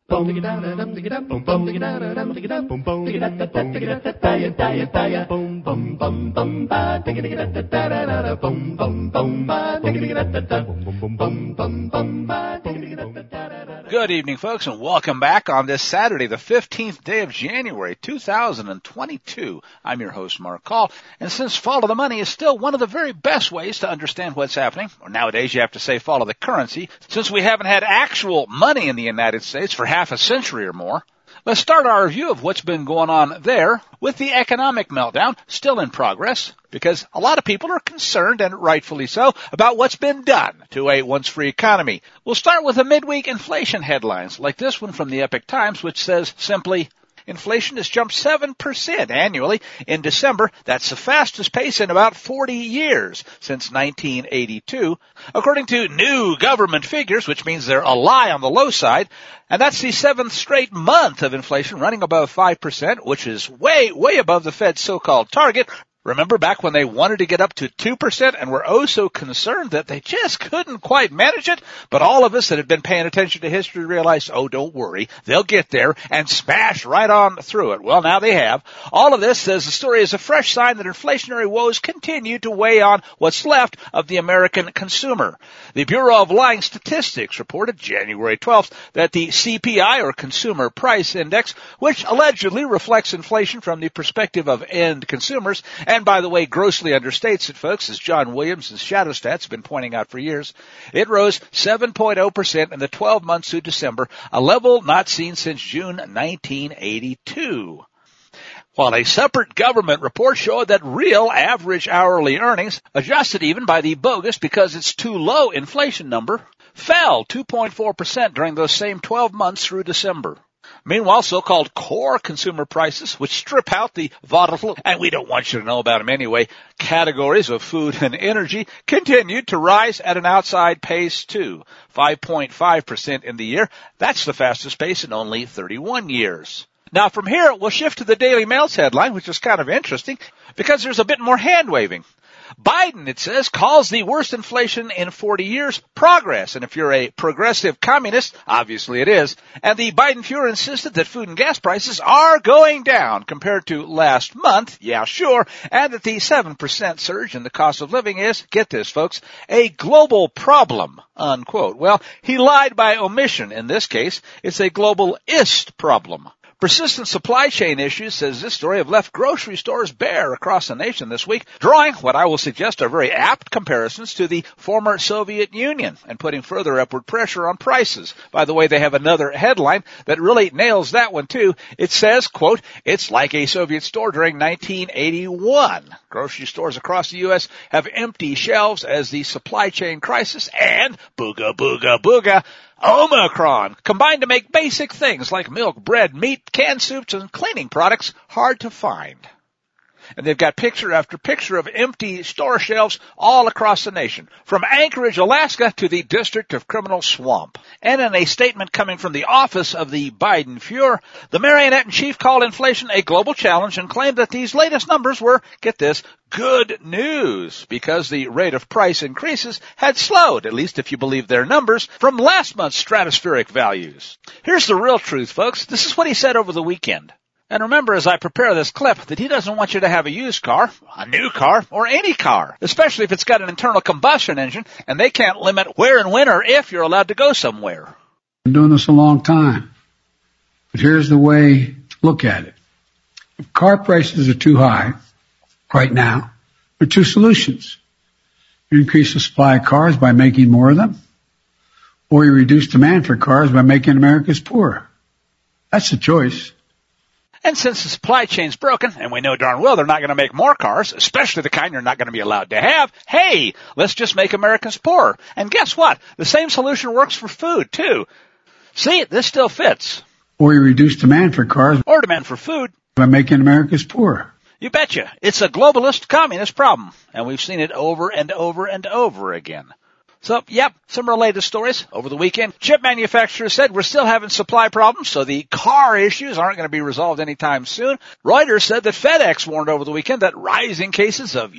Good evening, folks, and welcome back on this Saturday, the 15th day of January, 2022. I'm your host, Mark Call, and since follow the money is still one of the very best ways to understand what's happening, or nowadays you have to say follow the currency, since we haven't had actual money in the United States for half a century or more, let's start our review of what's been going on there with the economic meltdown still in progress, because a lot of people are concerned, and rightfully so, about what's been done to a once-free economy. We'll start with the midweek inflation headlines, like this one from the Epoch Times, which says simply, inflation has jumped 7% annually in December. That's the fastest pace in about 40 years since 1982, according to new government figures, which means they're a lie on the low side. And that's the seventh straight month of inflation running above 5%, which is way, way above the Fed's so-called target. Remember back when they wanted to get up to 2% and were oh so concerned that they just couldn't quite manage it? But all of us that had been paying attention to history realized, oh, don't worry, they'll get there and smash right on through it. Well, now they have. All of this, says the story, is a fresh sign that inflationary woes continue to weigh on what's left of the American consumer. The Bureau of Lying Statistics reported January 12th that the CPI, or Consumer Price Index, which allegedly reflects inflation from the perspective of end consumers, and by the way, grossly understates it, folks, as John Williams' Shadow Stats have been pointing out for years. It rose 7.0% in the 12 months through December, a level not seen since June 1982. While a separate government report showed that real average hourly earnings, adjusted even by the bogus because it's too low inflation number, fell 2.4% during those same 12 months through December. Meanwhile, so-called core consumer prices, which strip out the volatile, and we don't want you to know about them anyway, categories of food and energy, continued to rise at an outside pace too, 5.5% in the year. That's the fastest pace in only 31 years. Now from here, we'll shift to the Daily Mail's headline, which is kind of interesting, because there's a bit more hand-waving. Biden, it says, calls the worst inflation in 40 years progress. And if you're a progressive communist, obviously it is. And the Biden Fuhrer insisted that food and gas prices are going down compared to last month. Yeah, sure. And that the 7% surge in the cost of living is, get this, folks, a global problem, unquote. Well, he lied by omission. In this case, it's a globalist problem. Persistent supply chain issues, says this story, have left grocery stores bare across the nation this week, drawing what I will suggest are very apt comparisons to the former Soviet Union and putting further upward pressure on prices. By the way, they have another headline that really nails that one too. It says, quote, it's like a Soviet store during 1981. Grocery stores across the U.S. have empty shelves as the supply chain crisis and booga, booga, booga, Omicron combined to make basic things like milk, bread, meat, canned soups, and cleaning products hard to find. And they've got picture after picture of empty store shelves all across the nation, from Anchorage, Alaska to the District of Criminal Swamp. And in a statement coming from the office of the Biden Fuhrer, the marionette-in-chief called inflation a global challenge and claimed that these latest numbers were, get this, good news, because the rate of price increases had slowed, at least if you believe their numbers, from last month's stratospheric values. Here's the real truth, folks. This is what he said over the weekend. And remember, as I prepare this clip, that he doesn't want you to have a used car, a new car, or any car, especially if it's got an internal combustion engine, and they can't limit where and when or if you're allowed to go somewhere. I've been doing this a long time, but here's the way to look at it. If car prices are too high right now, there are two solutions. You increase the supply of cars by making more of them, or you reduce demand for cars by making Americans poorer. That's the choice. And since the supply chain's broken, and we know darn well they're not going to make more cars, especially the kind you're not going to be allowed to have, hey, let's just make Americans poorer. And guess what? The same solution works for food, too. See, this still fits. Or you reduce demand for cars. Or demand for food. By making Americans poorer. You betcha. It's a globalist communist problem. And we've seen it over and over and over again. So, yep, some related stories over the weekend. Chip manufacturers said we're still having supply problems, so the car issues aren't going to be resolved anytime soon. Reuters said that FedEx warned over the weekend that rising cases of,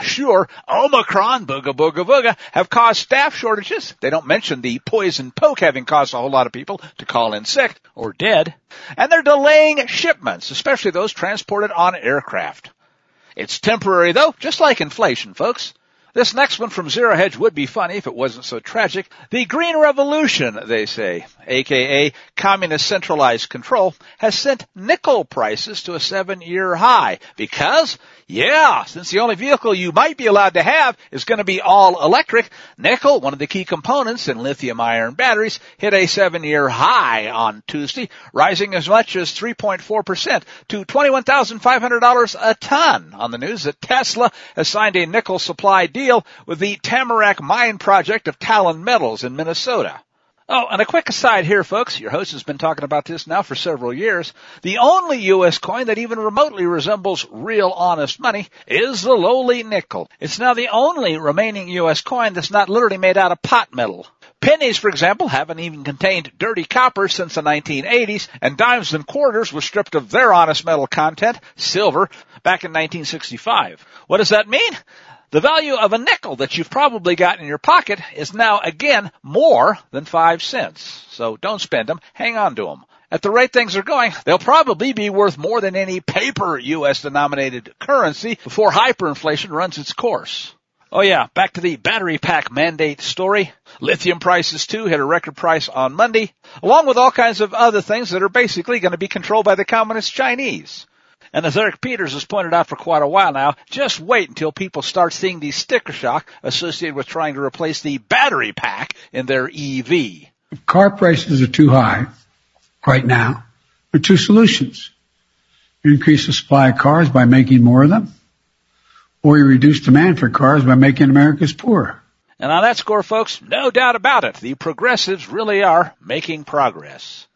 Omicron, booga, have caused staff shortages. They don't mention the poison poke having caused a whole lot of people to call in sick or dead. And they're delaying shipments, especially those transported on aircraft. It's temporary, though, just like inflation, folks. This next one from Zero Hedge would be funny if it wasn't so tragic. The Green Revolution, they say, aka communist centralized control, has sent nickel prices to a 7-year high. Because, since the only vehicle you might be allowed to have is going to be all electric, nickel, one of the key components in lithium-ion batteries, hit a 7-year high on Tuesday, rising as much as 3.4% to $21,500 a ton. On the news that Tesla has signed a nickel supply deal with the Tamarack Mine Project of Talon Metals in Minnesota. Oh, and a quick aside here, folks. Your host has been talking about this now for several years. The only U.S. coin that even remotely resembles real honest money is the lowly nickel. It's now the only remaining U.S. coin that's not literally made out of pot metal. Pennies, for example, haven't even contained dirty copper since the 1980s, and dimes and quarters were stripped of their honest metal content, silver, back in 1965. What does that mean? The value of a nickel that you've probably got in your pocket is now, again, more than 5 cents. So don't spend them. Hang on to them. At the rate things are going, they'll probably be worth more than any paper U.S.-denominated currency before hyperinflation runs its course. Oh yeah, back to the battery pack mandate story. Lithium prices, too, hit a record price on Monday, along with all kinds of other things that are basically going to be controlled by the Communist Chinese. And as Eric Peters has pointed out for quite a while now, just wait until people start seeing the sticker shock associated with trying to replace the battery pack in their EV. If car prices are too high right now, there are two solutions. You increase the supply of cars by making more of them, or you reduce demand for cars by making Americans poorer. And on that score, folks, no doubt about it, the progressives really are making progress.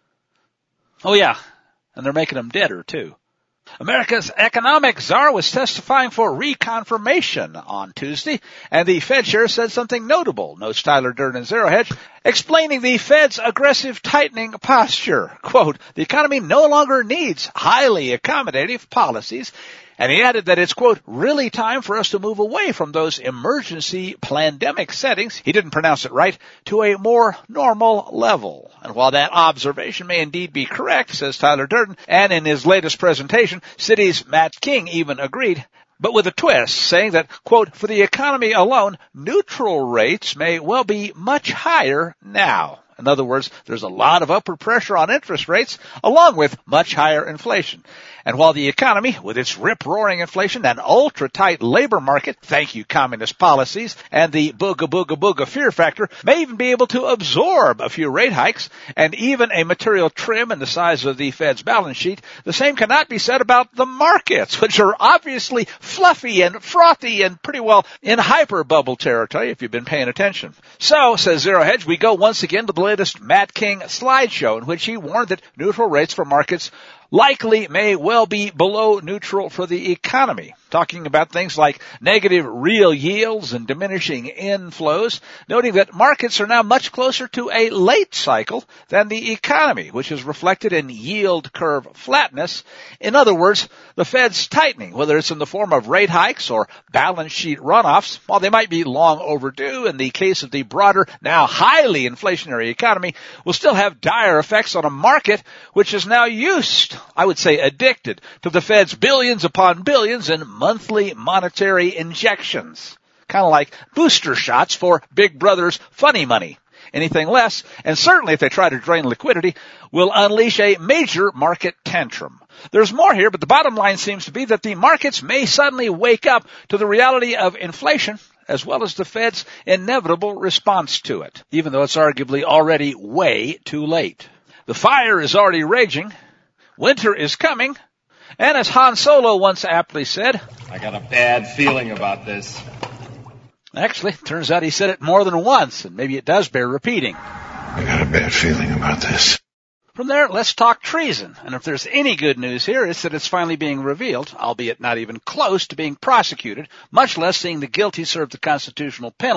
Oh yeah, and they're making them deader, too. America's economic czar was testifying for reconfirmation on Tuesday, and the Fed chair said something notable, notes Tyler Durden in Zero Hedge, explaining the Fed's aggressive tightening posture. Quote, the economy no longer needs highly accommodative policies, and he added that it's, quote, really time for us to move away from those emergency pandemic settings, he didn't pronounce it right, to a more normal level. And while that observation may indeed be correct, says Tyler Durden, and in his latest presentation, Citi's Matt King even agreed, but with a twist, saying that, quote, for the economy alone, neutral rates may well be much higher now. In other words, there's a lot of upward pressure on interest rates, along with much higher inflation. And while the economy, with its rip-roaring inflation and ultra-tight labor market, thank you communist policies, and the booga fear factor, may even be able to absorb a few rate hikes, and even a material trim in the size of the Fed's balance sheet, the same cannot be said about the markets, which are obviously fluffy and frothy and pretty well in hyper-bubble territory if you've been paying attention. So, says Zero Hedge, we go once again to the latest Matt King slideshow in which he warned that neutral rates for markets likely may well be below neutral for the economy, talking about things like negative real yields and diminishing inflows, noting that markets are now much closer to a late cycle than the economy, which is reflected in yield curve flatness. In other words, the Fed's tightening, whether it's in the form of rate hikes or balance sheet runoffs, while they might be long overdue in the case of the broader, now highly inflationary economy, will still have dire effects on a market which is now used, I would say addicted, to the Fed's billions upon billions in monthly monetary injections. Kind of like booster shots for Big Brother's funny money. Anything less, and certainly if they try to drain liquidity, will unleash a major market tantrum. There's more here, but the bottom line seems to be that the markets may suddenly wake up to the reality of inflation, as well as the Fed's inevitable response to it, even though it's arguably already way too late. The fire is already raging. Winter is coming. And as Han Solo once aptly said, I got a bad feeling about this. Actually, turns out he said it more than once, and maybe it does bear repeating. I got a bad feeling about this. From there, let's talk treason. And if there's any good news here, it's that it's finally being revealed, albeit not even close to being prosecuted, much less seeing the guilty serve the constitutional penalty.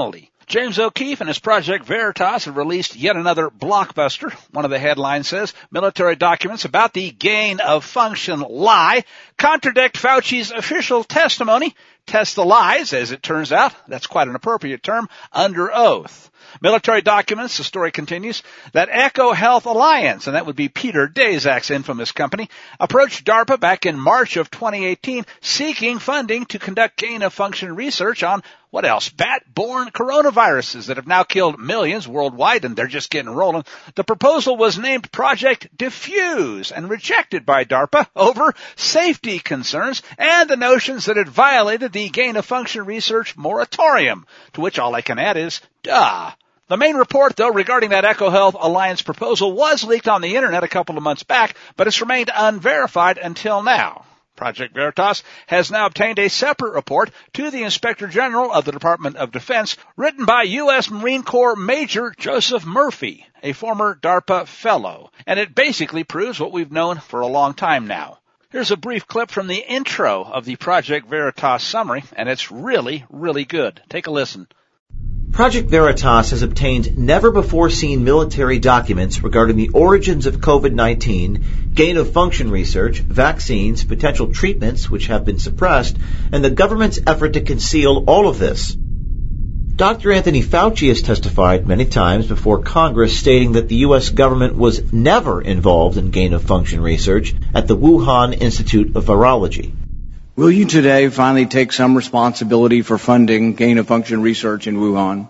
James O'Keefe and his Project Veritas have released yet another blockbuster. One of the headlines says, military documents about the gain-of-function lie contradict Fauci's official testimony. Test the lies, as it turns out, that's quite an appropriate term, under oath. Military documents, the story continues, that Echo Health Alliance, and that would be Peter Daszak's infamous company, approached DARPA back in March of 2018 seeking funding to conduct gain-of-function research on, what else, bat-borne coronaviruses that have now killed millions worldwide, and they're just getting rolling. The proposal was named Project Diffuse and rejected by DARPA over safety concerns and the notions that it violated the gain-of-function research moratorium, to which all I can add is, duh. The main report, though, regarding that Echo Health Alliance proposal was leaked on the Internet a couple of months back, but it's remained unverified until now. Project Veritas has now obtained a separate report to the Inspector General of the Department of Defense, written by U.S. Marine Corps Major Joseph Murphy, a former DARPA fellow, and it basically proves what we've known for a long time now. Here's a brief clip from the intro of the Project Veritas summary, and it's really, really good. Take a listen. Project Veritas has obtained never-before-seen military documents regarding the origins of COVID-19, gain-of-function research, vaccines, potential treatments which have been suppressed, and the government's effort to conceal all of this. Dr. Anthony Fauci has testified many times before Congress stating that the U.S. government was never involved in gain-of-function research at the Wuhan Institute of Virology. Will you today finally take some responsibility for funding gain-of-function research in Wuhan?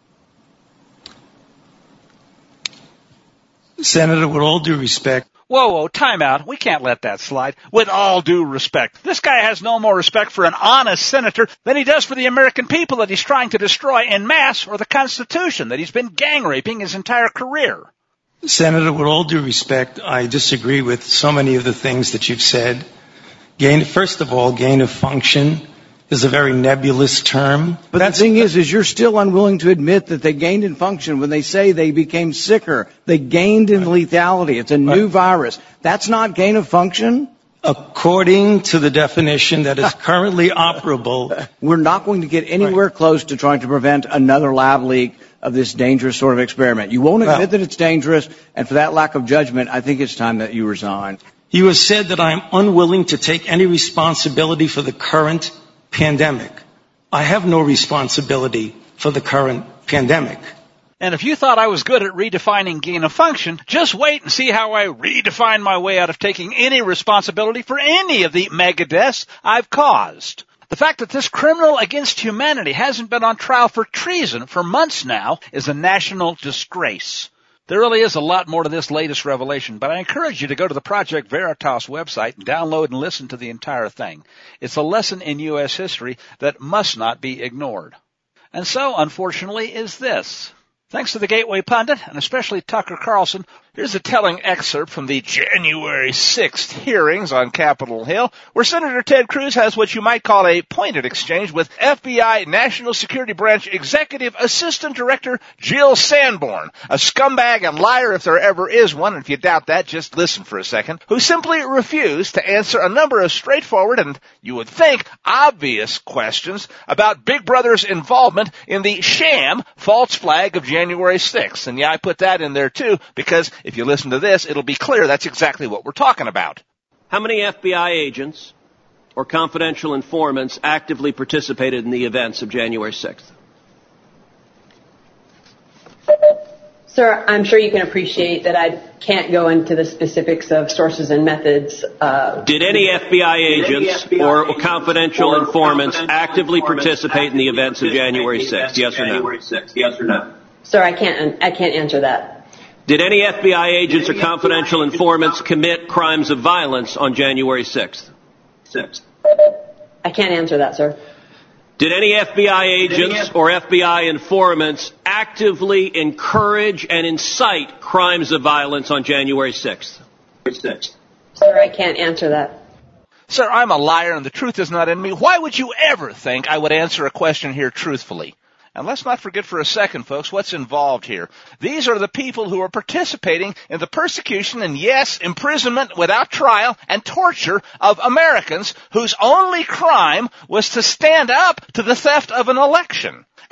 Senator, with all due respect. Whoa, time out. We can't let that slide. With all due respect. This guy has no more respect for an honest senator than he does for the American people that he's trying to destroy en masse, or the Constitution that he's been gang-raping his entire career. Senator, with all due respect, I disagree with so many of the things that you've said. First of all, gain of function is a very nebulous term. But the thing is you're still unwilling to admit that they gained in function when they say they became sicker. They gained in lethality. It's a new virus. That's not gain of function? According to the definition that is currently operable. We're not going to get anywhere close to trying to prevent another lab leak of this dangerous sort of experiment. You won't admit that it's dangerous, and for that lack of judgment, I think it's time that you resign. You have said that I am unwilling to take any responsibility for the current pandemic. I have no responsibility for the current pandemic. And if you thought I was good at redefining gain of function, just wait and see how I redefine my way out of taking any responsibility for any of the mega deaths I've caused. The fact that this criminal against humanity hasn't been on trial for treason for months now is a national disgrace. There really is a lot more to this latest revelation, but I encourage you to go to the Project Veritas website and download and listen to the entire thing. It's a lesson in U.S. history that must not be ignored. And so, unfortunately, is this. Thanks to the Gateway Pundit, and especially Tucker Carlson, here's a telling excerpt from the January 6th hearings on Capitol Hill, where Senator Ted Cruz has what you might call a pointed exchange with FBI National Security Branch Executive Assistant Director Jill Sanborn, a scumbag and liar if there ever is one, and if you doubt that, just listen for a second, who simply refused to answer a number of straightforward and, you would think, obvious questions about Big Brother's involvement in the sham false flag of January 6th. And yeah, I put that in there too, because if you listen to this, it'll be clear that's exactly what we're talking about. How many FBI agents or confidential informants actively participated in the events of January 6th? Sir, I'm sure you can appreciate that I can't go into the specifics of sources and methods. Did any FBI agents or confidential informants actively participate in the events of January 6th? Yes or no? Yes or no? Sir, I can't answer that. Did any FBI agents or confidential informants commit crimes of violence on January 6th? I can't answer that, sir. Did any FBI agents or FBI informants actively encourage and incite crimes of violence on January 6th? Sir, I can't answer that. Sir, I'm a liar and the truth is not in me. Why would you ever think I would answer a question here truthfully? And let's not forget for a second, folks, what's involved here. These are the people who are participating in the persecution and, yes, imprisonment without trial and torture of Americans whose only crime was to stand up to the theft of an election.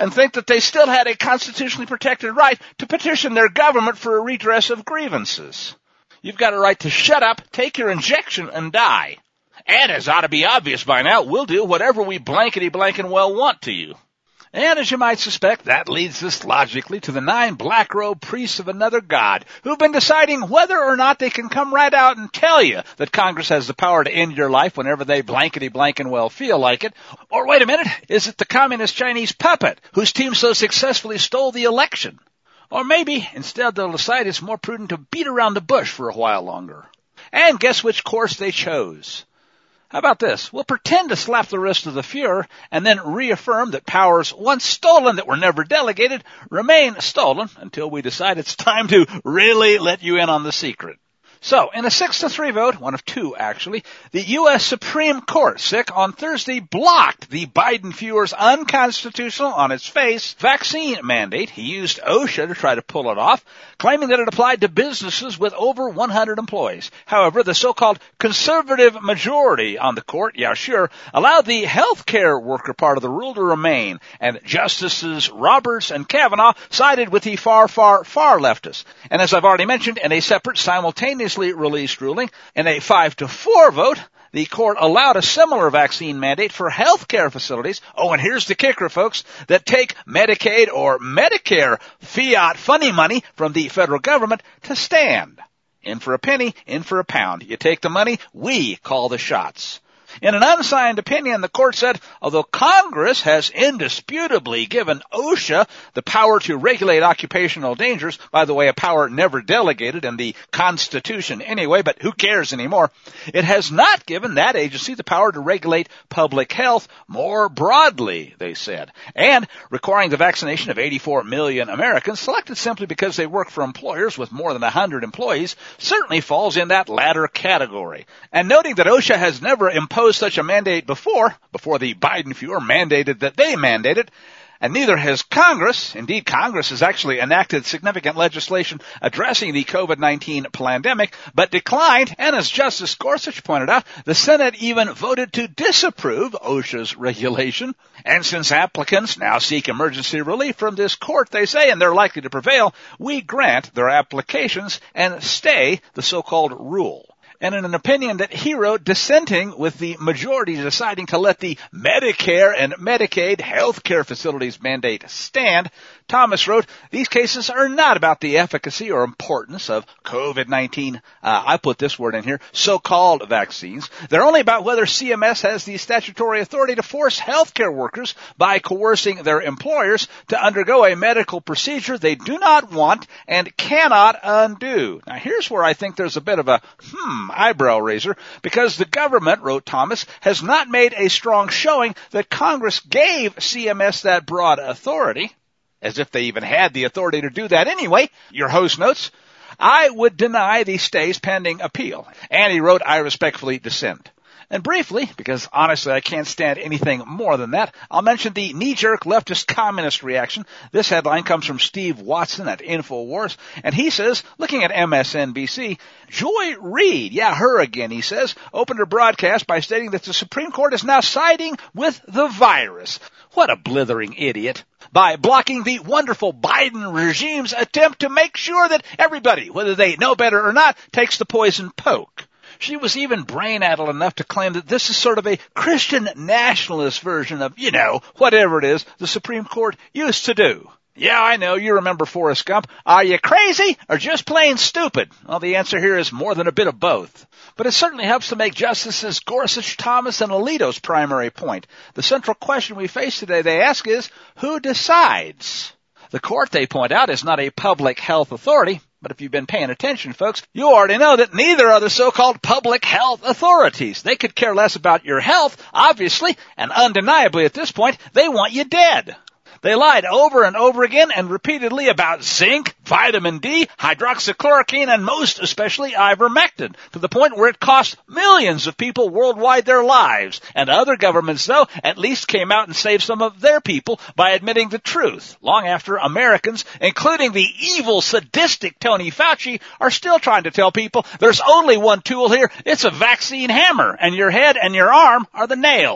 and think that they still had a constitutionally protected right to petition their government for a redress of grievances. You've got a right to shut up, take your injection, and die. And as ought to be obvious by now, we'll do whatever we blankety-blank-and-well want to you. And as you might suspect, that leads us logically to the 9 black-robed priests of another god who've been deciding whether or not they can come right out and tell you that Congress has the power to end your life whenever they blankety-blank-and-well feel like it. Or wait a minute, is it the communist Chinese puppet whose team so successfully stole the election? Or maybe instead they'll decide it's more prudent to beat around the bush for a while longer. And guess which course they chose? How about this? We'll pretend to slap the wrist of the Fuhrer and then reaffirm that powers once stolen that were never delegated remain stolen until we decide it's time to really let you in on the secret. So, in a 6-3 vote, one of 2 actually, the U.S. Supreme Court, on Thursday blocked the Biden-Fuhrer's unconstitutional, on its face, vaccine mandate. He used OSHA to try to pull it off, claiming that it applied to businesses with over 100 employees. However, the so-called conservative majority on the court, allowed the healthcare worker part of the rule to remain, and Justices Roberts and Kavanaugh sided with the far leftists. And as I've already mentioned, in a separate simultaneous released ruling, in a 5-4 vote, the court allowed a similar vaccine mandate for healthcare facilities. Oh, and here's the kicker, folks, that take Medicaid or Medicare fiat funny money from the federal government to stand. In for a penny, in for a pound. You take the money, we call the shots. In an unsigned opinion, the court said, although Congress has indisputably given OSHA the power to regulate occupational dangers, by the way, a power never delegated in the Constitution anyway, but who cares anymore, it has not given that agency the power to regulate public health more broadly, they said. And requiring the vaccination of 84 million Americans, selected simply because they work for employers with more than 100 employees, certainly falls in that latter category. And noting that OSHA has never imposed such a mandate before the Biden-Fuhrer mandated that they mandate it, and neither has Congress. Indeed, Congress has actually enacted significant legislation addressing the COVID-19 pandemic, but declined, and as Justice Gorsuch pointed out, the Senate even voted to disapprove OSHA's regulation. And since applicants now seek emergency relief from this court, they say, and they're likely to prevail, we grant their applications and stay the so-called rule. And in an opinion that he wrote dissenting with the majority deciding to let the Medicare and Medicaid health care facilities mandate stand, Thomas wrote, these cases are not about the efficacy or importance of COVID-19, I put this word in here, so-called vaccines. They're only about whether CMS has the statutory authority to force healthcare workers by coercing their employers to undergo a medical procedure they do not want and cannot undo. Now here's where I think there's a bit of a eyebrow raiser, because the government, wrote Thomas, has not made a strong showing that Congress gave CMS that broad authority, as if they even had the authority to do that anyway. Your host notes, I would deny the stays pending appeal. And he wrote, I respectfully dissent. And briefly, because honestly I can't stand anything more than that, I'll mention the knee-jerk leftist communist reaction. This headline comes from Steve Watson at InfoWars, and he says, looking at MSNBC, Joy Reid, her again, he says, opened her broadcast by stating that the Supreme Court is now siding with the virus. What a blithering idiot. By blocking the wonderful Biden regime's attempt to make sure that everybody, whether they know better or not, takes the poison poke. She was even brain-addled enough to claim that this is sort of a Christian nationalist version of, whatever it is the Supreme Court used to do. Yeah, I know, you remember Forrest Gump. Are you crazy or just plain stupid? Well, the answer here is more than a bit of both. But it certainly helps to make Justices Gorsuch, Thomas, and Alito's primary point. The central question we face today, they ask, is who decides? The court, they point out, is not a public health authority. But if you've been paying attention, folks, you already know that neither are the so-called public health authorities. They could care less about your health, obviously, and undeniably at this point, they want you dead. They lied over and over again and repeatedly about zinc, vitamin D, hydroxychloroquine, and most especially ivermectin, to the point where it cost millions of people worldwide their lives. And other governments, though, at least came out and saved some of their people by admitting the truth, long after Americans, including the evil, sadistic Tony Fauci, are still trying to tell people there's only one tool here. It's a vaccine hammer, and your head and your arm are the nail.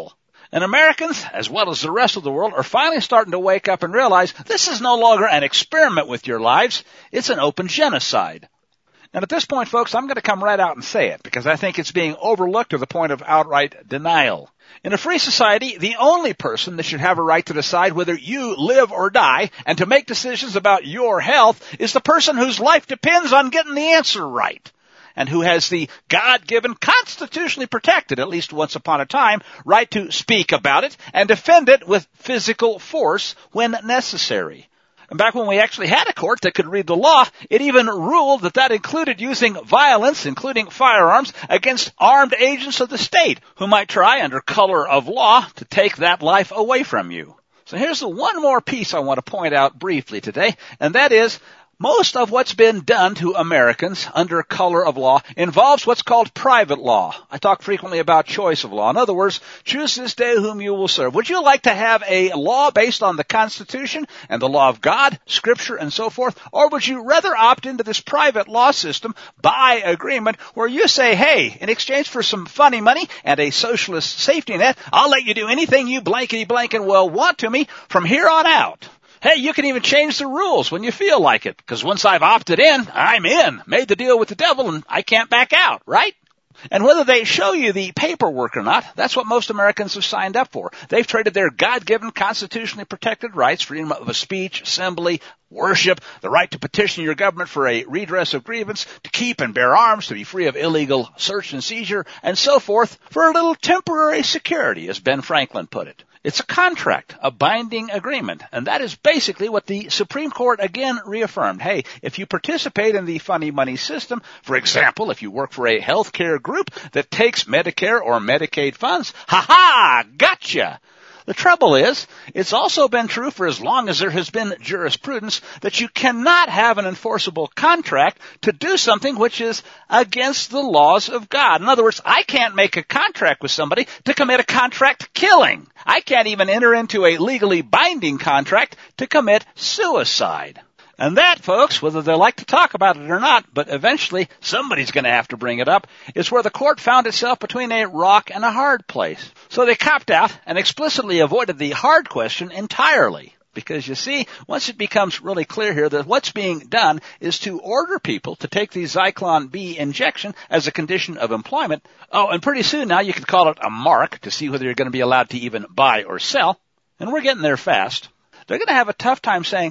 And Americans, as well as the rest of the world, are finally starting to wake up and realize this is no longer an experiment with your lives. It's an open genocide. And at this point, folks, I'm going to come right out and say it because I think it's being overlooked to the point of outright denial. In a free society, the only person that should have a right to decide whether you live or die and to make decisions about your health is the person whose life depends on getting the answer right, and who has the God-given, constitutionally protected, at least once upon a time, right to speak about it and defend it with physical force when necessary. And back when we actually had a court that could read the law, it even ruled that included using violence, including firearms, against armed agents of the state who might try, under color of law, to take that life away from you. So here's the one more piece I want to point out briefly today, and that is most of what's been done to Americans under color of law involves what's called private law. I talk frequently about choice of law. In other words, choose this day whom you will serve. Would you like to have a law based on the Constitution and the law of God, Scripture, and so forth? Or would you rather opt into this private law system by agreement where you say, hey, in exchange for some funny money and a socialist safety net, I'll let you do anything you blankety blank and well want to me from here on out. Hey, you can even change the rules when you feel like it, because once I've opted in, I'm in, made the deal with the devil, and I can't back out, right? And whether they show you the paperwork or not, that's what most Americans have signed up for. They've traded their God-given, constitutionally protected rights, freedom of speech, assembly, worship, the right to petition your government for a redress of grievance, to keep and bear arms, to be free of illegal search and seizure, and so forth, for a little temporary security, as Ben Franklin put it. It's a contract, a binding agreement, and that is basically what the Supreme Court again reaffirmed. Hey, if you participate in the funny money system, for example, if you work for a healthcare group that takes Medicare or Medicaid funds, ha-ha, gotcha! The trouble is, it's also been true for as long as there has been jurisprudence that you cannot have an enforceable contract to do something which is against the laws of God. In other words, I can't make a contract with somebody to commit a contract killing. I can't even enter into a legally binding contract to commit suicide. And that, folks, whether they like to talk about it or not, but eventually somebody's going to have to bring it up, is where the court found itself between a rock and a hard place. So they copped out and explicitly avoided the hard question entirely. Because, you see, once it becomes really clear here that what's being done is to order people to take the Zyklon B injection as a condition of employment. Oh, and pretty soon now you could call it a mark to see whether you're going to be allowed to even buy or sell. And we're getting there fast. They're going to have a tough time saying,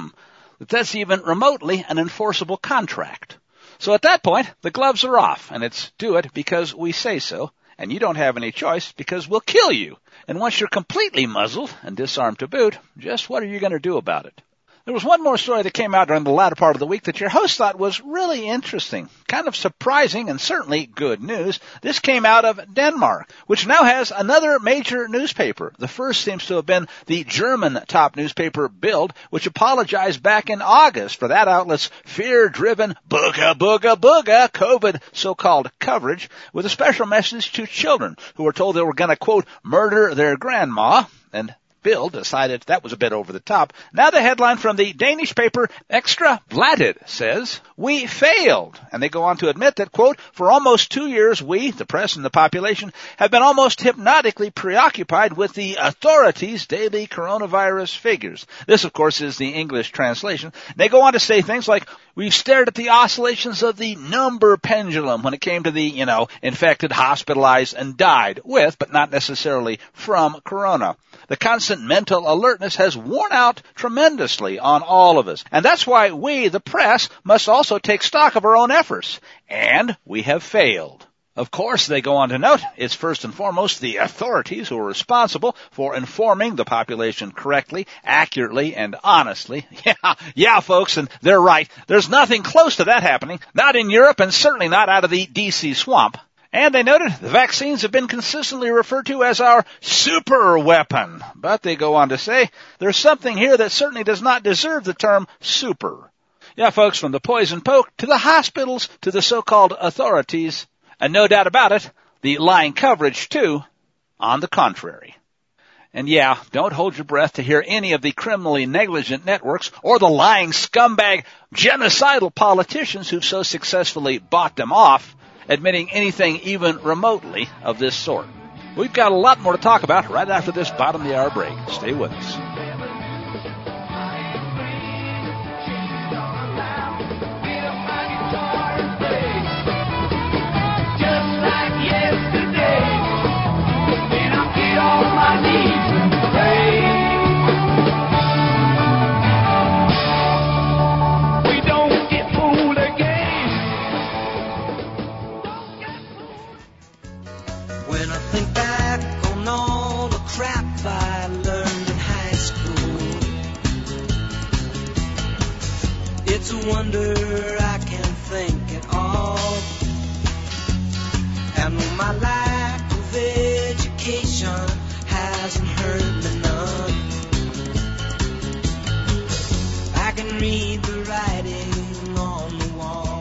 that's even remotely an enforceable contract. So at that point, the gloves are off, and it's do it because we say so, and you don't have any choice because we'll kill you. And once you're completely muzzled and disarmed to boot, just what are you going to do about it? There was one more story that came out during the latter part of the week that your host thought was really interesting, kind of surprising, and certainly good news. This came out of Denmark, which now has another major newspaper. The first seems to have been the German top newspaper Bild, which apologized back in August for that outlet's fear-driven booga, booga, booga COVID so-called coverage with a special message to children who were told they were going to, quote, murder their grandma, and Bill decided that was a bit over the top. Now the headline from the Danish paper Ekstra Bladet says, we failed. And they go on to admit that, quote, for almost 2 years, we, the press and the population, have been almost hypnotically preoccupied with the authorities' daily coronavirus figures. This, of course, is the English translation. They go on to say things like, we've stared at the oscillations of the number pendulum when it came to the, infected, hospitalized, and died with, but not necessarily from corona. The constant mental alertness has worn out tremendously on all of us. And that's why we, the press, must also take stock of our own efforts. And we have failed. Of course, they go on to note, it's first and foremost the authorities who are responsible for informing the population correctly, accurately, and honestly. Yeah, folks, and they're right. There's nothing close to that happening, not in Europe and certainly not out of the D.C. swamp. And they noted the vaccines have been consistently referred to as our super weapon. But they go on to say there's something here that certainly does not deserve the term super. Yeah, folks, from the poison poke to the hospitals to the so-called authorities, and no doubt about it, the lying coverage, too, on the contrary. And yeah, don't hold your breath to hear any of the criminally negligent networks or the lying scumbag genocidal politicians who've so successfully bought them off admitting anything even remotely of this sort. We've got a lot more to talk about right after this bottom of the hour break. Stay with us. When I think back on all the crap I learned in high school, it's a wonder I can think at all. And my lack of education hasn't hurt me none. I can read the writing on the wall.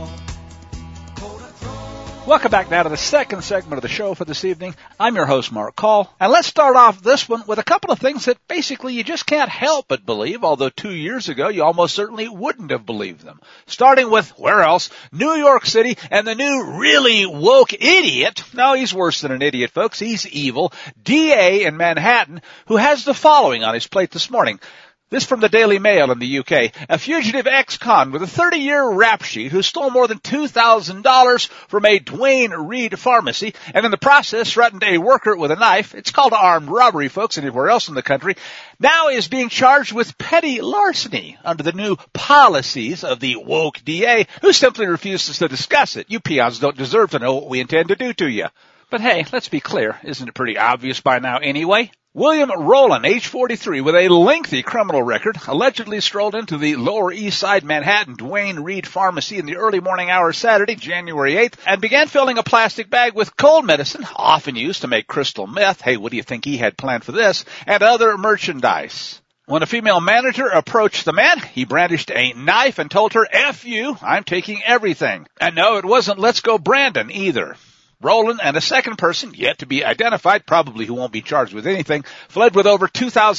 Welcome back now to the second segment of the show for this evening. I'm your host, Mark Call, and let's start off this one with a couple of things that basically you just can't help but believe, although 2 years ago you almost certainly wouldn't have believed them. Starting with, where else? New York City and the new really woke idiot, no, he's worse than an idiot, folks, he's evil, DA in Manhattan, who has the following on his plate this morning. This from the Daily Mail in the UK. A fugitive ex-con with a 30-year rap sheet who stole more than $2,000 from a Duane Reade pharmacy and in the process threatened a worker with a knife. It's called armed robbery, folks, anywhere else in the country. Now is being charged with petty larceny under the new policies of the woke DA, who simply refuses to discuss it. You peons don't deserve to know what we intend to do to you. But hey, let's be clear. Isn't it pretty obvious by now anyway? William Rowland, age 43, with a lengthy criminal record, allegedly strolled into the Lower East Side Manhattan Duane Reade Pharmacy in the early morning hours Saturday, January 8th, and began filling a plastic bag with cold medicine, often used to make crystal meth, hey, what do you think he had planned for this, and other merchandise. When a female manager approached the man, he brandished a knife and told her, F you, I'm taking everything. And no, it wasn't Let's Go Brandon either. Rowland and a second person, yet to be identified, probably who won't be charged with anything, fled with over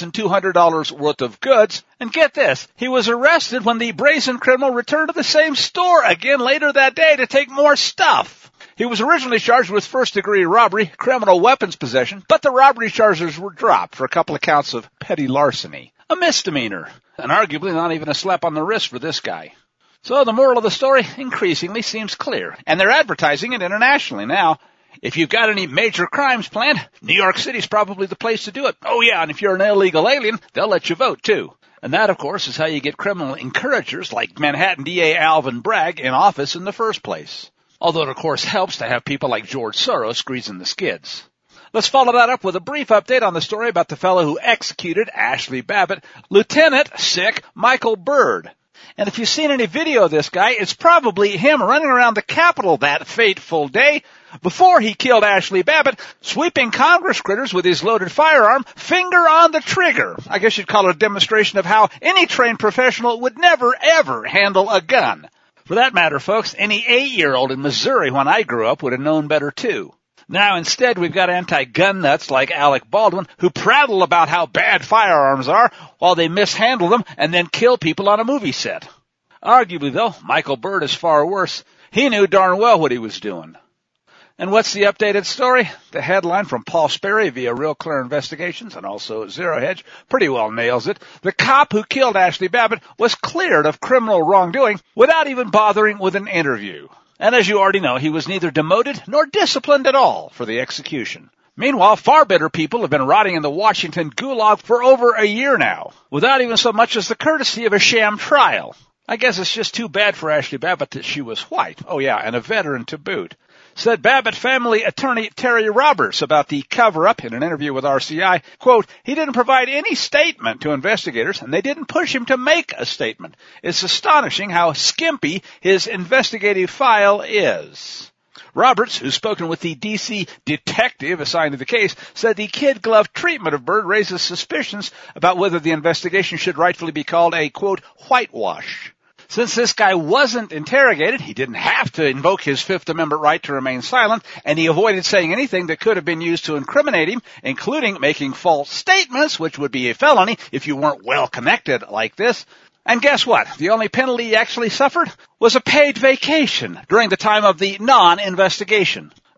$2,200 worth of goods. And get this, he was arrested when the brazen criminal returned to the same store again later that day to take more stuff. He was originally charged with first-degree robbery, criminal weapons possession, but the robbery charges were dropped for a couple of counts of petty larceny. A misdemeanor, and arguably not even a slap on the wrist for this guy. So the moral of the story increasingly seems clear, and they're advertising it internationally now. If you've got any major crimes planned, New York City's probably the place to do it. Oh yeah, and if you're an illegal alien, they'll let you vote too. And that, of course, is how you get criminal encouragers like Manhattan DA Alvin Bragg in office in the first place. Although it, of course, helps to have people like George Soros greasing the skids. Let's follow that up with a brief update on the story about the fellow who executed Ashley Babbitt, Lieutenant Michael Byrd. And if you've seen any video of this guy, it's probably him running around the Capitol that fateful day before he killed Ashley Babbitt, sweeping Congress critters with his loaded firearm, finger on the trigger. I guess you'd call it a demonstration of how any trained professional would never, ever handle a gun. For that matter, folks, any 8-year-old in Missouri when I grew up would have known better too. Now, instead, we've got anti-gun nuts like Alec Baldwin who prattle about how bad firearms are while they mishandle them and then kill people on a movie set. Arguably, though, Michael Byrd is far worse. He knew darn well what he was doing. And what's the updated story? The headline from Paul Sperry via Real Clear Investigations and also Zero Hedge pretty well nails it. The cop who killed Ashley Babbitt was cleared of criminal wrongdoing without even bothering with an interview. And as you already know, he was neither demoted nor disciplined at all for the execution. Meanwhile, far better people have been rotting in the Washington gulag for over a year now, without even so much as the courtesy of a sham trial. I guess it's just too bad for Ashley Babbitt that she was white. Oh yeah, and a veteran to boot. Said Babbitt family attorney Terry Roberts about the cover-up in an interview with RCI, quote, he didn't provide any statement to investigators, and they didn't push him to make a statement. It's astonishing how skimpy his investigative file is. Roberts, who's spoken with the D.C. detective assigned to the case, said the kid-glove treatment of Byrd raises suspicions about whether the investigation should rightfully be called a, quote, whitewash. Since this guy wasn't interrogated, he didn't have to invoke his Fifth Amendment right to remain silent, and he avoided saying anything that could have been used to incriminate him, including making false statements, which would be a felony if you weren't well connected like this. And guess what? The only penalty he actually suffered was a paid vacation during the time of the non-investigation.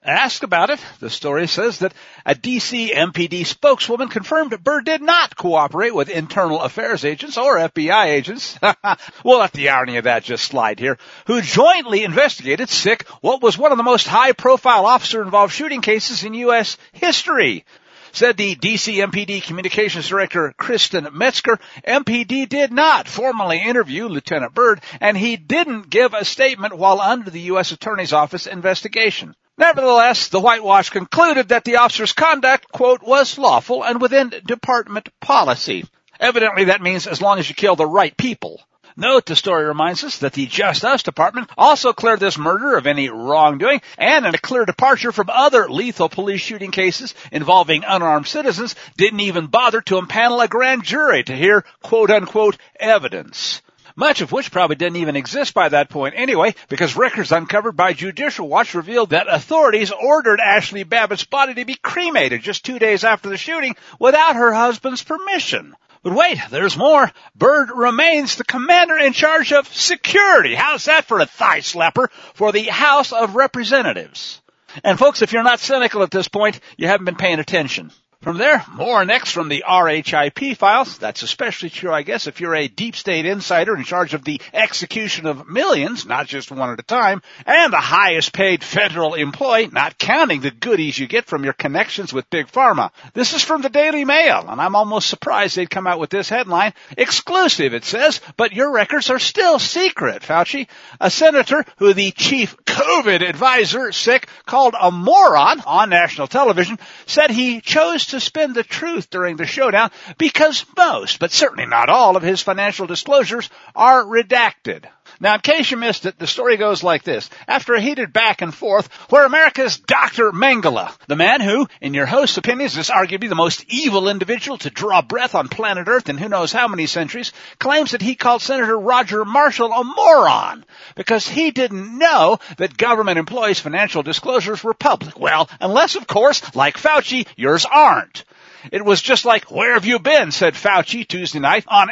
Asked about it, the story says that a D.C. MPD spokeswoman confirmed Byrd did not cooperate with internal affairs agents or FBI agents. We'll let the irony of that just slide here. Who jointly investigated, what was one of the most high-profile officer-involved shooting cases in U.S. history. Said the D.C. MPD Communications Director Kristen Metzger, MPD did not formally interview Lieutenant Byrd, and he didn't give a statement while under the U.S. Attorney's Office investigation. Nevertheless, the whitewash concluded that the officer's conduct, quote, was lawful and within department policy. Evidently, that means as long as you kill the right people. Note, the story reminds us that the Just Us Department also cleared this murder of any wrongdoing, and in a clear departure from other lethal police shooting cases involving unarmed citizens, didn't even bother to impanel a grand jury to hear, quote-unquote, evidence. Much of which probably didn't even exist by that point anyway, because records uncovered by Judicial Watch revealed that authorities ordered Ashley Babbitt's body to be cremated just 2 days after the shooting without her husband's permission. But wait, there's more. Byrd remains the commander in charge of security. How's that for a thigh slapper for the House of Representatives? And folks, if you're not cynical at this point, you haven't been paying attention. From there, more next from the RHIP files. That's especially true, I guess, if you're a deep state insider in charge of the execution of millions, not just one at a time, and the highest paid federal employee, not counting the goodies you get from your connections with Big Pharma. This is from the Daily Mail, and I'm almost surprised they'd come out with this headline. Exclusive, it says, but your records are still secret, Fauci. A senator who the chief COVID advisor, called a moron on national television, said he chose to spin the truth during the showdown because most, but certainly not all, of his financial disclosures are redacted. Now, in case you missed it, the story goes like this. After a heated back and forth, where America's Dr. Mengele, the man who, in your host's opinions, is arguably the most evil individual to draw breath on planet Earth in who knows how many centuries, claims that he called Senator Roger Marshall a moron because he didn't know that government employees' financial disclosures were public. Well, unless, of course, like Fauci, yours aren't. It was just like, where have you been, said Fauci Tuesday night on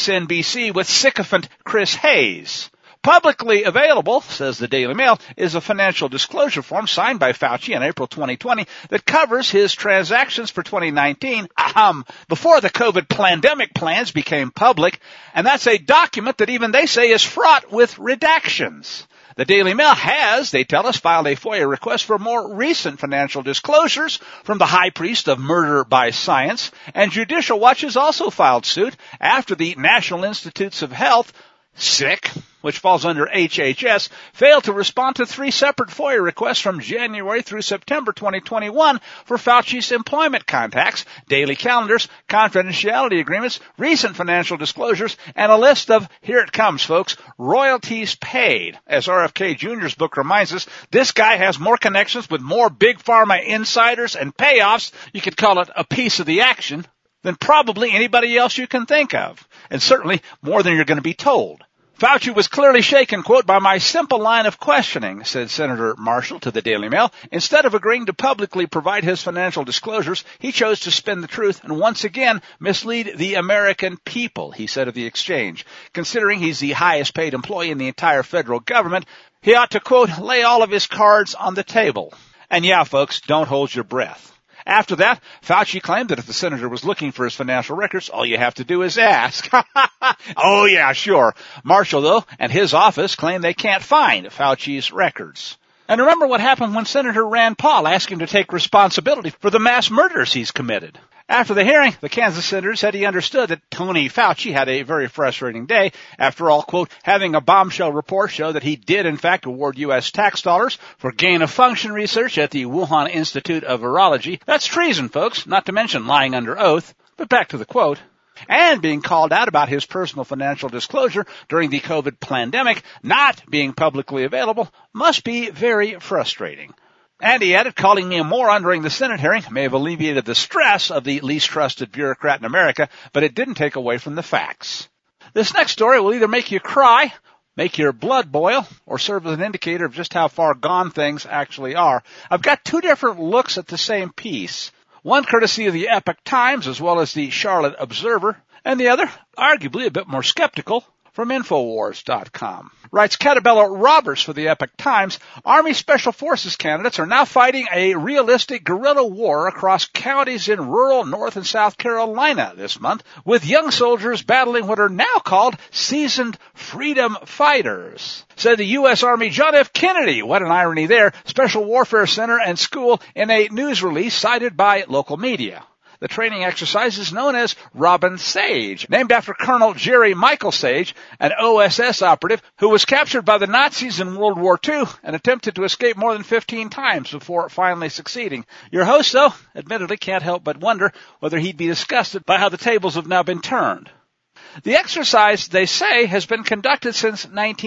MSNBC with sycophant Chris Hayes. Publicly available, says the Daily Mail, is a financial disclosure form signed by Fauci in April 2020 that covers his transactions for 2019, before the COVID pandemic plans became public, and that's a document that even they say is fraught with redactions. The Daily Mail has, they tell us, filed a FOIA request for more recent financial disclosures from the high priest of murder by science, and Judicial Watch has also filed suit after the National Institutes of Health, which falls under HHS, failed to respond to 3 separate FOIA requests from January through September 2021 for Fauci's employment contacts, daily calendars, confidentiality agreements, recent financial disclosures, and a list of, here it comes, folks, royalties paid. As RFK Jr.'s book reminds us, this guy has more connections with more big pharma insiders and payoffs, you could call it a piece of the action, than probably anybody else you can think of, and certainly more than you're going to be told. Fauci was clearly shaken, quote, by my simple line of questioning, said Senator Marshall to the Daily Mail. Instead of agreeing to publicly provide his financial disclosures, he chose to spin the truth and once again mislead the American people, he said of the exchange. Considering he's the highest paid employee in the entire federal government, he ought to, quote, lay all of his cards on the table. And yeah, folks, don't hold your breath. After that, Fauci claimed that if the senator was looking for his financial records, all you have to do is ask. Oh, yeah, sure. Marshall, though, and his office claim they can't find Fauci's records. And remember what happened when Senator Rand Paul asked him to take responsibility for the mass murders he's committed. After the hearing, the Kansas senator said he understood that Tony Fauci had a very frustrating day. After all, quote, having a bombshell report show that he did, in fact, award U.S. tax dollars for gain-of-function research at the Wuhan Institute of Virology. That's treason, folks, not to mention lying under oath. But back to the quote. And being called out about his personal financial disclosure during the COVID pandemic not being publicly available must be very frustrating. And he added, calling me a moron during the Senate hearing may have alleviated the stress of the least trusted bureaucrat in America, but it didn't take away from the facts. This next story will either make you cry, make your blood boil, or serve as an indicator of just how far gone things actually are. I've got 2 different looks at the same piece. One courtesy of the Epoch Times as well as the Charlotte Observer, and the other, arguably a bit more skeptical, from Infowars.com. Writes Catabella Roberts for the Epoch Times, Army Special Forces candidates are now fighting a realistic guerrilla war across counties in rural North and South Carolina this month, with young soldiers battling what are now called seasoned freedom fighters. Said the U.S. Army John F. Kennedy, what an irony there, Special Warfare Center and School, in a news release cited by local media. The training exercise is known as Robin Sage, named after Colonel Jerry Michael Sage, an OSS operative who was captured by the Nazis in World War II and attempted to escape more than 15 times before finally succeeding. Your host, though, admittedly can't help but wonder whether he'd be disgusted by how the tables have now been turned. The exercise, they say, has been conducted since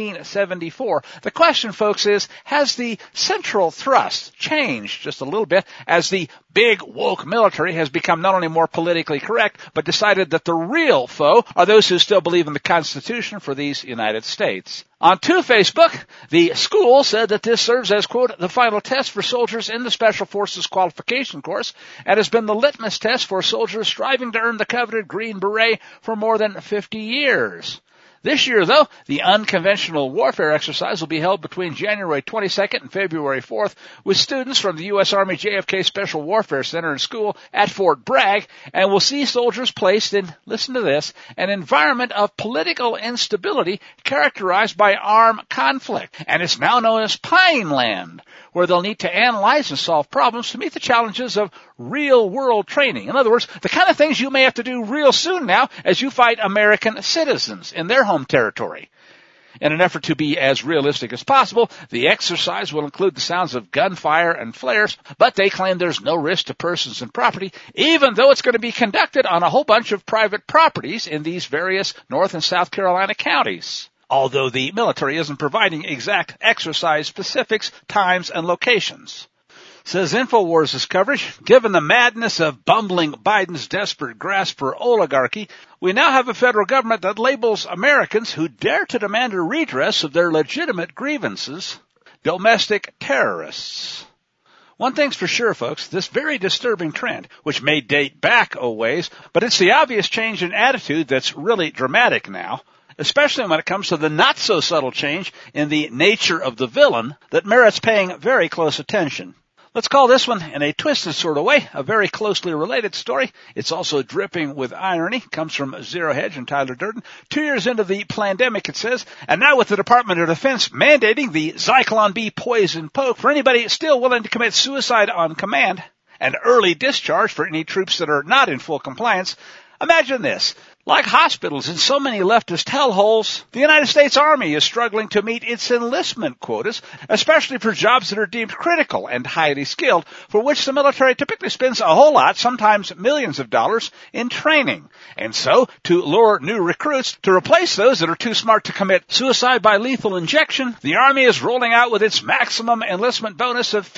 1974. The question, folks, is, has the central thrust changed just a little bit as the big woke military has become not only more politically correct, but decided that the real foe are those who still believe in the Constitution for these United States? On Facebook, the school said that this serves as, quote, the final test for soldiers in the Special Forces qualification course and has been the litmus test for soldiers striving to earn the coveted Green Beret for more than 50 years. This year, though, the unconventional warfare exercise will be held between January 22nd and February 4th with students from the U.S. Army JFK Special Warfare Center and School at Fort Bragg, and will see soldiers placed in, listen to this, an environment of political instability characterized by armed conflict. And it's now known as Pineland, where they'll need to analyze and solve problems to meet the challenges of real-world training. In other words, the kind of things you may have to do real soon now as you fight American citizens in their home territory. In an effort to be as realistic as possible, the exercise will include the sounds of gunfire and flares, but they claim there's no risk to persons and property, even though it's going to be conducted on a whole bunch of private properties in these various North and South Carolina counties. Although the military isn't providing exact exercise specifics, times, and locations. Says Infowars' coverage, given the madness of bumbling Biden's desperate grasp for oligarchy, we now have a federal government that labels Americans who dare to demand a redress of their legitimate grievances domestic terrorists. One thing's for sure, folks, this very disturbing trend, which may date back a ways, but it's the obvious change in attitude that's really dramatic now, especially when it comes to the not-so-subtle change in the nature of the villain that merits paying very close attention. Let's call this one, in a twisted sort of way, a very closely related story. It's also dripping with irony. Comes from Zero Hedge and Tyler Durden. 2 years into the pandemic, it says, and now with the Department of Defense mandating the Zyklon B poison poke for anybody still willing to commit suicide on command, and early discharge for any troops that are not in full compliance, imagine this. Like hospitals in so many leftist hellholes, the United States Army is struggling to meet its enlistment quotas, especially for jobs that are deemed critical and highly skilled, for which the military typically spends a whole lot, sometimes millions of dollars, in training. And so, to lure new recruits to replace those that are too smart to commit suicide by lethal injection, the Army is rolling out with its maximum enlistment bonus of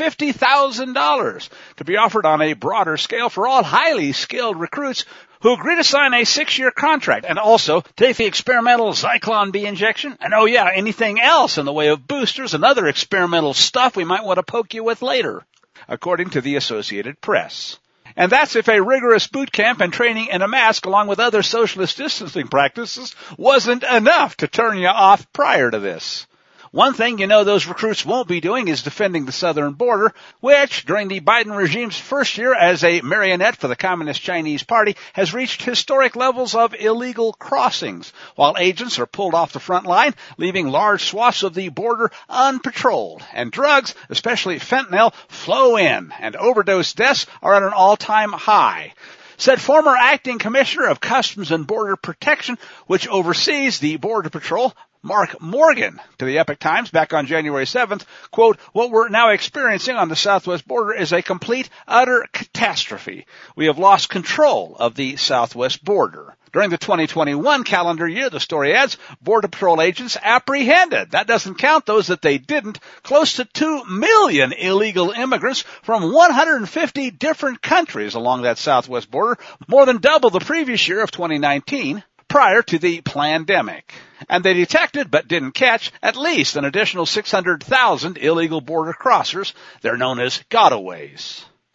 $50,000 to be offered on a broader scale for all highly skilled recruits who agree to sign a 6-year contract and also take the experimental Zyklon B injection and, anything else in the way of boosters and other experimental stuff we might want to poke you with later, according to the Associated Press. And that's if a rigorous boot camp and training in a mask along with other socialist distancing practices wasn't enough to turn you off prior to this. One thing you know those recruits won't be doing is defending the southern border, which, during the Biden regime's first year as a marionette for the Communist Chinese Party, has reached historic levels of illegal crossings, while agents are pulled off the front line, leaving large swaths of the border unpatrolled, and drugs, especially fentanyl, flow in, and overdose deaths are at an all-time high. Said former acting commissioner of Customs and Border Protection, which oversees the Border Patrol, Mark Morgan, to the Epoch Times back on January 7th, quote, what we're now experiencing on the southwest border is a complete, utter catastrophe. We have lost control of the southwest border. During the 2021 calendar year, the story adds, Border Patrol agents apprehended, that doesn't count those that they didn't, close to 2 million illegal immigrants from 150 different countries along that southwest border, more than double the previous year of 2019. Prior to the pandemic. And they detected, but didn't catch, at least an additional 600,000 illegal border crossers. They're known as gotaways.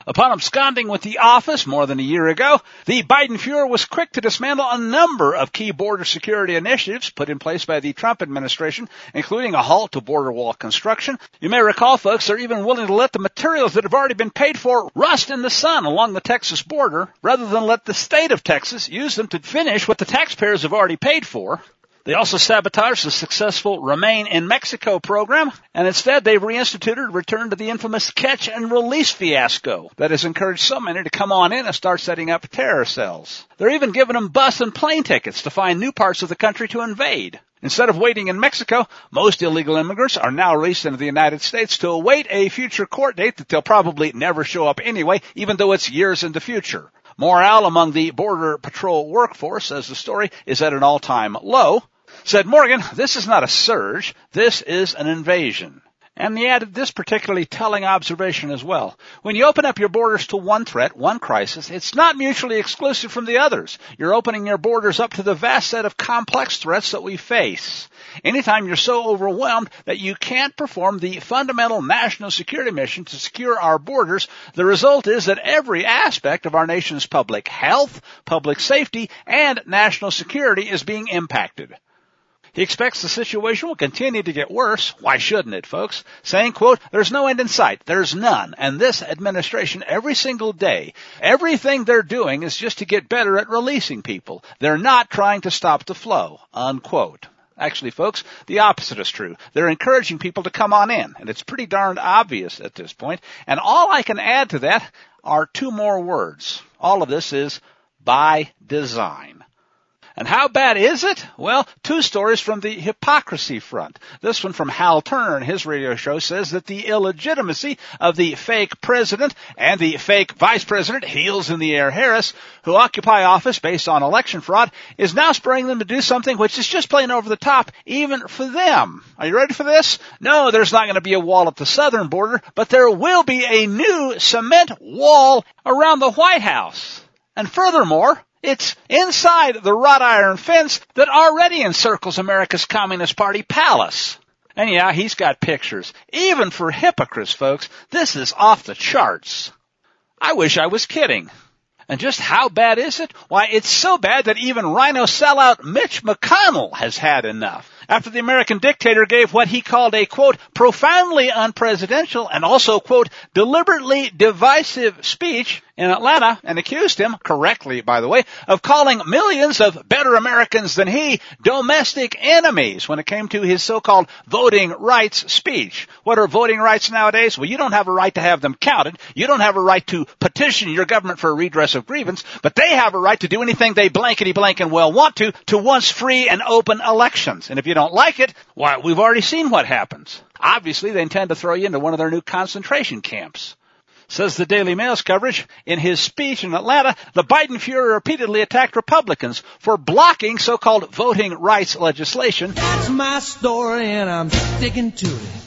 Upon absconding with the office more than a year ago, the Biden Fuhrer was quick to dismantle a number of key border security initiatives put in place by the Trump administration, including a halt to border wall construction. You may recall, folks, they're even willing to let the materials that have already been paid for rust in the sun along the Texas border, rather than let the state of Texas use them to finish what the taxpayers have already paid for. They also sabotaged the successful Remain in Mexico program, and instead they've reinstituted a return to the infamous catch and release fiasco that has encouraged so many to come on in and start setting up terror cells. They're even giving them bus and plane tickets to find new parts of the country to invade. Instead of waiting in Mexico, most illegal immigrants are now released into the United States to await a future court date that they'll probably never show up anyway, even though it's years in the future. Morale among the Border Patrol workforce, as the story, is at an all-time low. Said Morgan, this is not a surge, this is an invasion. And he added this particularly telling observation as well. When you open up your borders to one threat, one crisis, it's not mutually exclusive from the others. You're opening your borders up to the vast set of complex threats that we face. Anytime you're so overwhelmed that you can't perform the fundamental national security mission to secure our borders, the result is that every aspect of our nation's public health, public safety, and national security is being impacted. He expects the situation will continue to get worse. Why shouldn't it, folks? Saying, quote, there's no end in sight. There's none. And this administration, every single day, everything they're doing is just to get better at releasing people. They're not trying to stop the flow, unquote. Actually, folks, the opposite is true. They're encouraging people to come on in, and it's pretty darned obvious at this point. And all I can add to that are two more words. All of this is by design. And how bad is it? Well, two stories from the hypocrisy front. This one from Hal Turner in his radio show says that the illegitimacy of the fake president and the fake vice president, Heels in the Air Harris, who occupy office based on election fraud, is now spurring them to do something which is just plain over the top, even for them. Are you ready for this? No, there's not going to be a wall at the southern border, but there will be a new cement wall around the White House. And furthermore, it's inside the wrought iron fence that already encircles America's Communist Party palace. And yeah, he's got pictures. Even for hypocrites, folks, this is off the charts. I wish I was kidding. And just how bad is it? Why, it's so bad that even Rhino sellout Mitch McConnell has had enough. After the American dictator gave what he called a, quote, profoundly unpresidential and also, quote, deliberately divisive speech in Atlanta and accused him, correctly by the way, of calling millions of better Americans than he domestic enemies when it came to his so-called voting rights speech. What are voting rights nowadays? Well, you don't have a right to have them counted. You don't have a right to petition your government for a redress of grievance, but they have a right to do anything they blankety blank and well want to once free and open elections. And if you don't like it, why, we've already seen what happens. Obviously, they intend to throw you into one of their new concentration camps. Says the Daily Mail's coverage, in his speech in Atlanta, the Biden Fuhrer repeatedly attacked Republicans for blocking so-called voting rights legislation. That's my story and I'm sticking to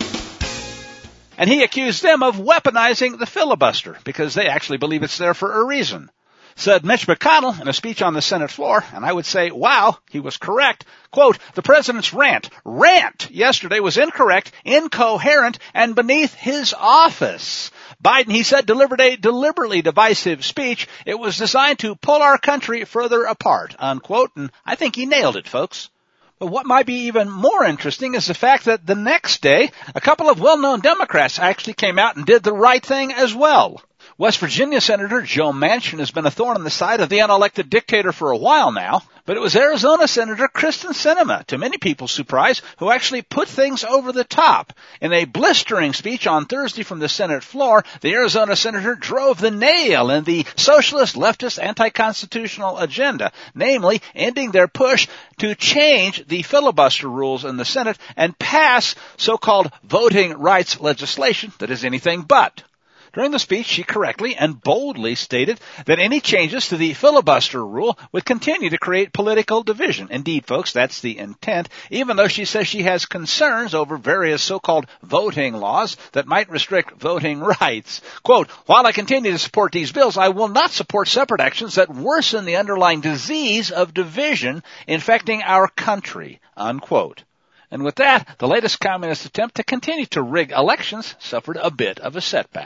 it. And he accused them of weaponizing the filibuster because they actually believe it's there for a reason. Said Mitch McConnell in a speech on the Senate floor, and I would say, wow, he was correct. Quote, the president's rant yesterday was incorrect, incoherent, and beneath his office. Biden, he said, delivered a deliberately divisive speech. It was designed to pull our country further apart, unquote, and I think he nailed it, folks. But what might be even more interesting is the fact that the next day, a couple of well-known Democrats actually came out and did the right thing as well. West Virginia Senator Joe Manchin has been a thorn in the side of the unelected dictator for a while now, but it was Arizona Senator Kyrsten Sinema, to many people's surprise, who actually put things over the top. In a blistering speech on Thursday from the Senate floor, the Arizona Senator drove the nail in the socialist, leftist, anti-constitutional agenda, namely ending their push to change the filibuster rules in the Senate and pass so-called voting rights legislation that is anything but. During the speech, she correctly and boldly stated that any changes to the filibuster rule would continue to create political division. Indeed, folks, that's the intent, even though she says she has concerns over various so-called voting laws that might restrict voting rights. Quote, while I continue to support these bills, I will not support separate actions that worsen the underlying disease of division infecting our country, unquote. And with that, the latest communist attempt to continue to rig elections suffered a bit of a setback.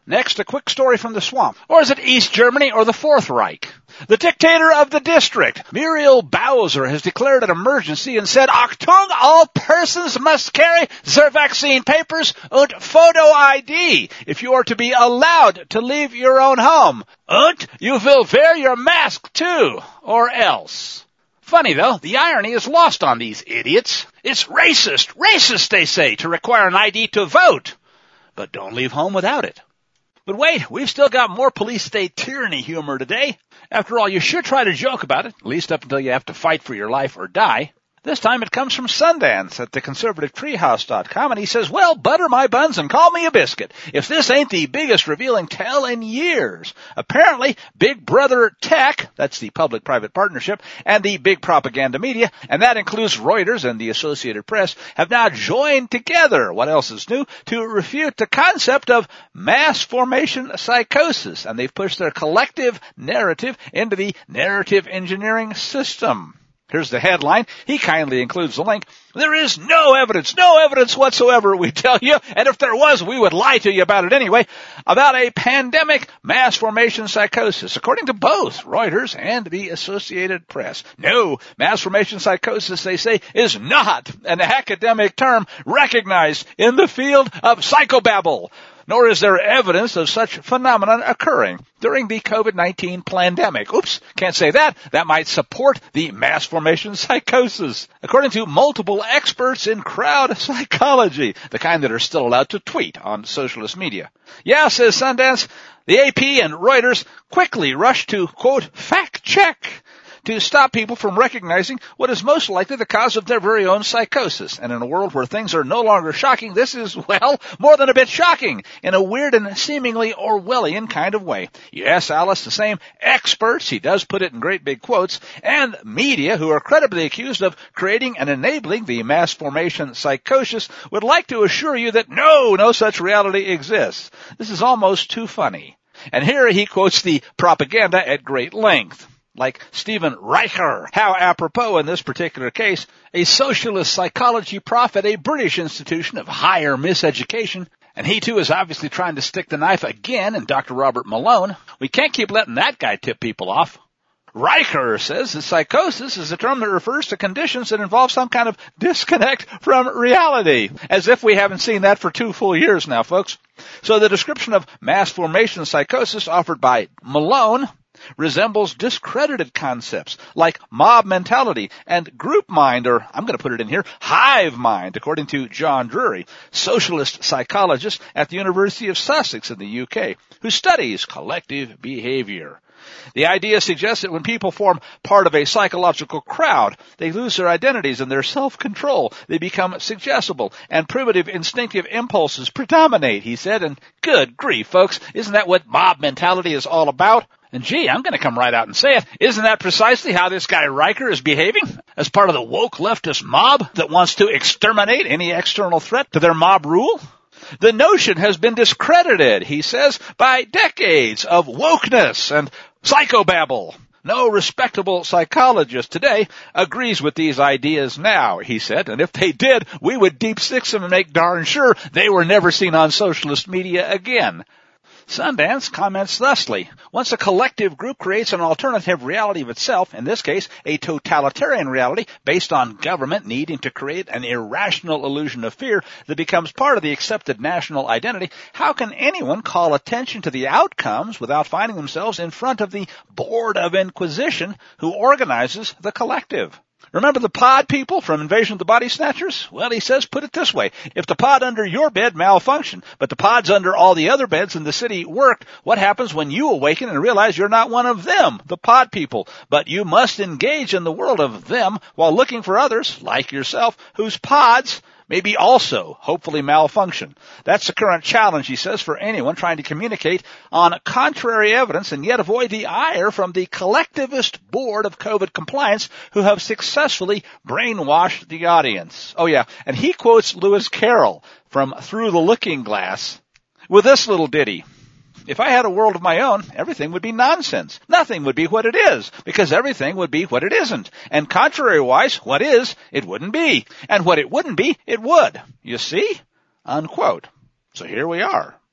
Next, a quick story from the swamp. Or is it East Germany or the Fourth Reich? The dictator of the district, Muriel Bowser, has declared an emergency and said, Achtung, all persons must carry their vaccine papers and photo ID if you are to be allowed to leave your own home. And you will wear your mask too, or else. Funny though, the irony is lost on these idiots. It's racist, they say, to require an ID to vote. But don't leave home without it. But wait, we've still got more police state tyranny humor today. After all, you should try to joke about it, at least up until you have to fight for your life or die. This time it comes from Sundance at theconservativetreehouse.com, and he says, well, butter my buns and call me a biscuit, if this ain't the biggest revealing tale in years. Apparently, Big Brother Tech, that's the public-private partnership, and the big propaganda media, and that includes Reuters and the Associated Press, have now joined together, what else is new, to refute the concept of mass formation psychosis, and they've pushed their collective narrative into the narrative engineering system. Here's the headline. He kindly includes the link. There is no evidence whatsoever, we tell you, and if there was, we would lie to you about it anyway, about a pandemic mass formation psychosis, according to both Reuters and the Associated Press. No, mass formation psychosis, they say, is not an academic term recognized in the field of psychobabble. Nor is there evidence of such phenomenon occurring during the COVID-19 pandemic. Oops, can't say that. That might support the mass formation psychosis, according to multiple experts in crowd psychology, the kind that are still allowed to tweet on socialist media. Yeah, says Sundance, the AP and Reuters quickly rushed to, quote, fact check, to stop people from recognizing what is most likely the cause of their very own psychosis. And in a world where things are no longer shocking, this is, well, more than a bit shocking in a weird and seemingly Orwellian kind of way. Yes, Alice, the same experts, he does put it in great big quotes, and media who are credibly accused of creating and enabling the mass formation psychosis would like to assure you that no such reality exists. This is almost too funny. And here he quotes the propaganda at great length. Like Stephen Reicher. How apropos in this particular case, a socialist psychology prof at a British institution of higher miseducation, and he too is obviously trying to stick the knife again in Dr. Robert Malone. We can't keep letting that guy tip people off. Reicher says that psychosis is a term that refers to conditions that involve some kind of disconnect from reality. As if we haven't seen that for 2 full years now, folks. So the description of mass formation psychosis offered by Malone resembles discredited concepts like mob mentality and group mind, or I'm going to put it in here, hive mind, according to John Drury, socialist psychologist at the University of Sussex in the UK, who studies collective behavior. The idea suggests that when people form part of a psychological crowd, they lose their identities and their self-control. They become suggestible, and primitive instinctive impulses predominate, he said. And good grief, folks, isn't that what mob mentality is all about? And gee, I'm going to come right out and say it. Isn't that precisely how this guy Reicher is behaving? As part of the woke leftist mob that wants to exterminate any external threat to their mob rule? The notion has been discredited, he says, by decades of wokeness and psychobabble. No respectable psychologist today agrees with these ideas now, he said, and if they did, we would deep six them and make darn sure they were never seen on socialist media again. Sundance comments thusly, once a collective group creates an alternative reality of itself, in this case, a totalitarian reality based on government needing to create an irrational illusion of fear that becomes part of the accepted national identity, how can anyone call attention to the outcomes without finding themselves in front of the Board of Inquisition who organizes the collective? Remember the pod people from Invasion of the Body Snatchers? Well, he says, put it this way. If the pod under your bed malfunctioned, but the pods under all the other beds in the city worked, what happens when you awaken and realize you're not one of them, the pod people? But you must engage in the world of them while looking for others, like yourself, whose pods maybe also hopefully malfunction. That's the current challenge, he says, for anyone trying to communicate on contrary evidence and yet avoid the ire from the collectivist board of COVID compliance who have successfully brainwashed the audience. Oh yeah, and he quotes Lewis Carroll from Through the Looking Glass with this little ditty. If I had a world of my own, everything would be nonsense. Nothing would be what it is, because everything would be what it isn't. And contrary-wise, what is, it wouldn't be. And what it wouldn't be, it would. You see? Unquote. So here we are.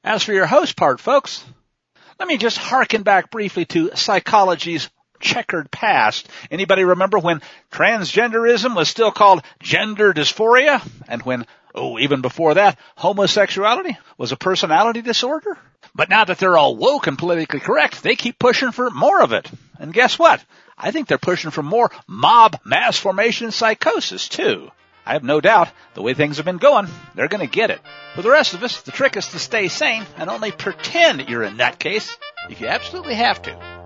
As for your host part, folks, let me just harken back briefly to psychology's checkered past. Anybody remember when transgenderism was still called gender dysphoria? And when, even before that, homosexuality was a personality disorder? But now that they're all woke and politically correct, they keep pushing for more of it. And guess what? I think they're pushing for more mob mass formation psychosis, too. I have no doubt, the way things have been going, they're going to get it. For the rest of us, the trick is to stay sane and only pretend you're a nutcase if you absolutely have to.